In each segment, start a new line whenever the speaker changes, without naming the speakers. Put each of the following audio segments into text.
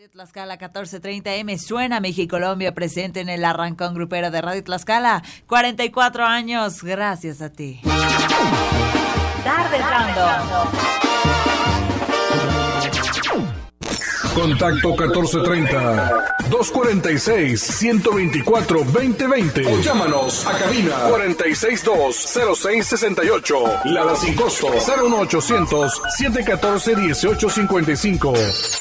Tlaxcala 1430 M suena Mexicolombia, presente en el arrancón grupero de Radio Tlaxcala. 44 años, gracias a ti. Tardes Random.
Contacto 1430-246-124-2020 o llámanos a cabina 462-0668. Lada sin costo 01800-714-1855.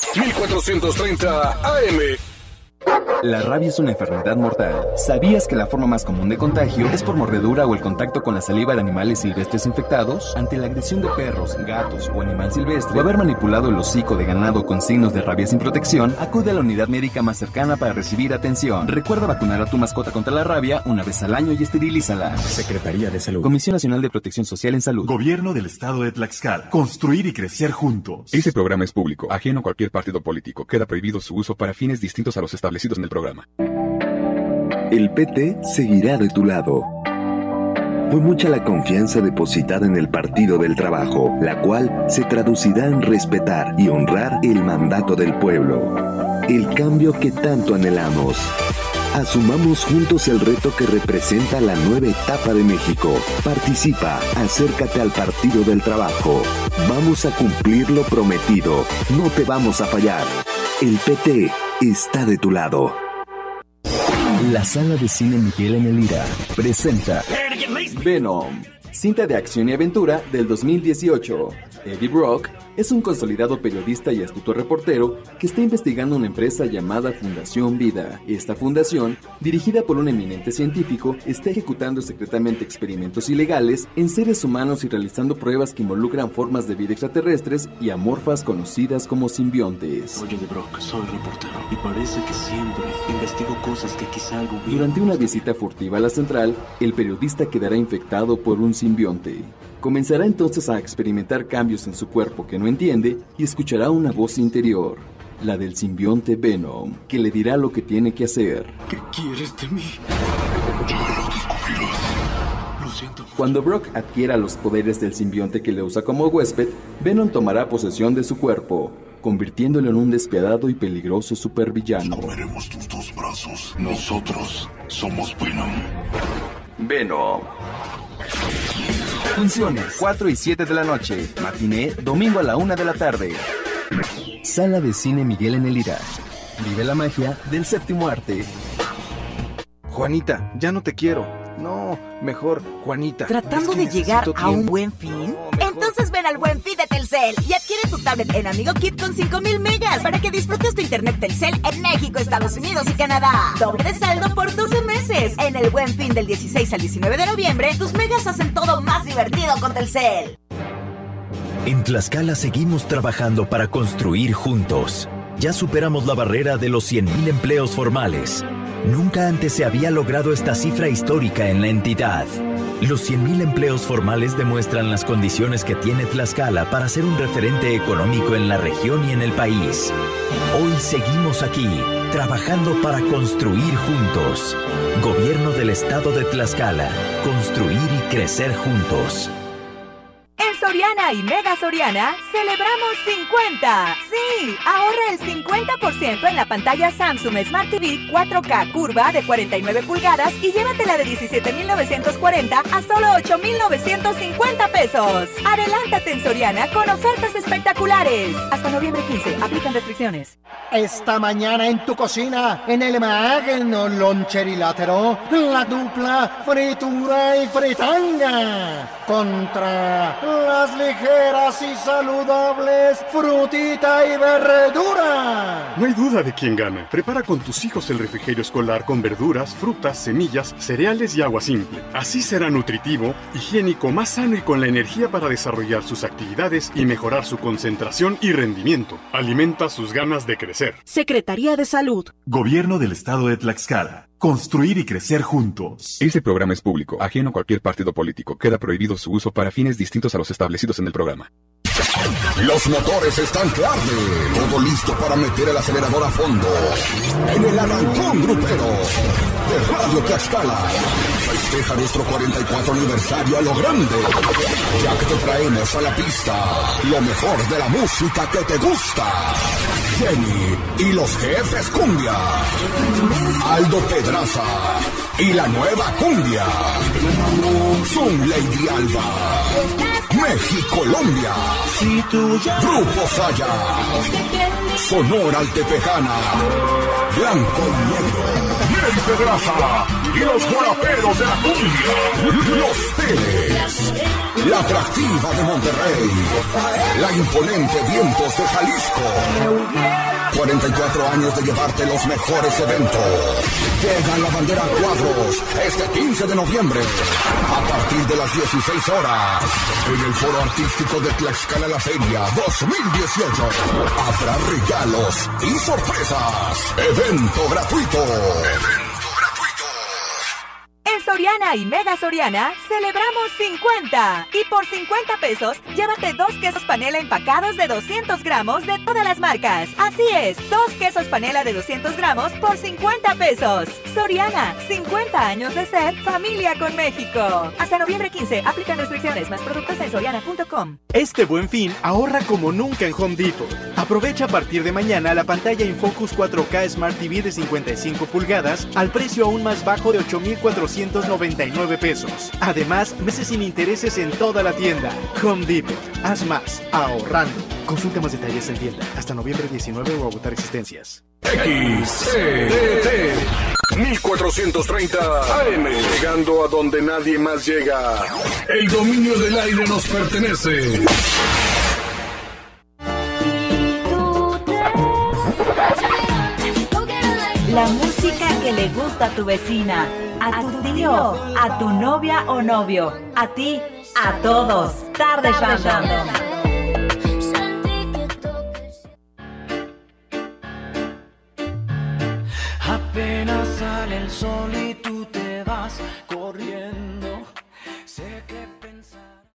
1430 AM.
La rabia es una enfermedad mortal. ¿Sabías que la forma más común de contagio es por mordedura o el contacto con la saliva de animales silvestres infectados? Ante la agresión de perros, gatos o animal silvestre, o haber manipulado el hocico de ganado con signos de rabia sin protección, acude a la unidad médica más cercana para recibir atención. Recuerda vacunar a tu mascota contra la rabia una vez al año y esterilízala.
Secretaría de Salud.
Comisión Nacional de Protección Social en Salud.
Gobierno del Estado de Tlaxcala. Construir y crecer juntos.
Este programa es público, ajeno a cualquier partido político. Queda prohibido su uso para fines distintos a los establecidos en el programa.
El PT seguirá de tu lado. Fue mucha la confianza depositada en el Partido del Trabajo, la cual se traducirá en respetar y honrar el mandato del pueblo. El cambio que tanto anhelamos. Asumamos juntos el reto que representa la nueva etapa de México. Participa, acércate al Partido del Trabajo. Vamos a cumplir lo prometido. No te vamos a fallar. El PT está de tu lado.
La Sala de Cine Miguel en el Ira presenta Venom, cinta de acción y aventura del 2018. Eddie Brock es un consolidado periodista y astuto reportero que está investigando una empresa llamada Fundación Vida. Esta fundación, dirigida por un eminente científico, está ejecutando secretamente experimentos ilegales en seres humanos y realizando pruebas que involucran formas de vida extraterrestres y amorfas conocidas como simbiontes.
Oye, Eddie Brock, soy reportero y parece que siempre investigo cosas que quizá algo...
Durante una visita furtiva a la central, el periodista quedará infectado por un simbionte. Comenzará entonces a experimentar cambios en su cuerpo que no entiende y escuchará una voz interior, la del simbionte Venom, que le dirá lo que tiene que hacer.
¿Qué quieres de mí? Ya lo descubrirás. Lo siento.
Cuando Brock adquiera los poderes del simbionte que le usa como huésped, Venom tomará posesión de su cuerpo, convirtiéndolo en un despiadado y peligroso supervillano.
Comeremos tus dos brazos. Nosotros somos Venom.
Venom. Funciones 4 y 7 de la noche. Matiné, domingo a la 1 de la tarde. Sala de Cine Miguel en el Ira. Vive la magia del séptimo arte.
Juanita, ya no te quiero. No, mejor, Juanita.
¿Tratando de llegar a un buen fin? Entonces ven al Buen Fin de Telcel y adquiere tu tablet en Amigo Kit con 5,000 megas para que disfrutes tu internet Telcel en México, Estados Unidos y Canadá. Doble de saldo por 12 meses. En el Buen Fin del 16 al 19 de noviembre, tus megas hacen todo más divertido con Telcel.
En Tlaxcala seguimos trabajando para construir juntos. Ya superamos la barrera de los 100,000 empleos formales. Nunca antes se había logrado esta cifra histórica en la entidad. Los 100,000 empleos formales demuestran las condiciones que tiene Tlaxcala para ser un referente económico en la región y en el país. Hoy seguimos aquí, trabajando para construir juntos. Gobierno del Estado de Tlaxcala. Construir y crecer juntos.
En Soriana y Mega Soriana celebramos 50. Sí, ahorra el 50% en la pantalla Samsung Smart TV 4K curva de 49 pulgadas y llévatela de 17,940 a solo 8,950 pesos. Adelántate en Soriana con ofertas espectaculares. Hasta noviembre 15, aplican restricciones.
Esta mañana en tu cocina, en el magno loncherilátero, la dupla fritura y fritanga contra las ligeras y saludables frutita y verdura.
No hay duda de quién gana. Prepara con tus hijos el refrigerio escolar con verduras, frutas, semillas, cereales y agua simple. Así será nutritivo, higiénico, más sano y con la energía para desarrollar sus actividades y mejorar su concentración y rendimiento. Alimenta sus ganas de crecer.
Secretaría de Salud.
Gobierno del Estado de Tlaxcala. Construir y crecer juntos.
Este programa es público, ajeno a cualquier partido político. Queda prohibido su uso para fines distintos a los establecidos en el programa.
Los motores están que arden. Todo listo para meter el acelerador a fondo. En el arrancón grupero de Radio Tlaxcala. Festeja nuestro 44 aniversario a lo grande. Ya que te traemos a la pista lo mejor de la música que te gusta. Jenny y los Jefes Cumbia. Aldo Pedraza y la nueva cumbia. Zoom Lady Alba. México-Colombia. Grupo Saya. Sonora Altepejana. Blanco y negro. Nelly Pedraza y los guaraperos de la cumbia. Los Teles. La atractiva de Monterrey. La imponente Vientos de Jalisco. 44 años de llevarte los mejores eventos. Llega la bandera a cuadros este 15 de noviembre a partir de las 16 horas en el Foro Artístico de Tlaxcala La Feria 2018. Habrá regalos y sorpresas. Evento gratuito.
En Soriana y Mega Soriana celebramos 50. Y por 50 pesos, llévate 2 quesos panela empacados de 200 gramos de todas las marcas. Así es, 2 quesos panela de 200 gramos por 50 pesos. Soriana, 50 años de ser familia con México. Hasta noviembre 15, aplican restricciones. Más productos en soriana.com.
Este Buen Fin, ahorra como nunca en Home Depot. Aprovecha a partir de mañana la pantalla InFocus 4K Smart TV de 55 pulgadas al precio aún más bajo de 8,499 pesos. Además, meses sin intereses en toda la tienda. Home Depot. Haz más, ahorrando. Consulta más detalles en tienda. Hasta noviembre 19 o agotar existencias.
XCT 1430 AM. Llegando a donde nadie más llega. El dominio del aire nos pertenece.
La música que le gusta a tu vecina, a tu tío, a tu novia o novio, a ti, a todos. Tarde Random.
Apenas sale el sol y tú te vas corriendo.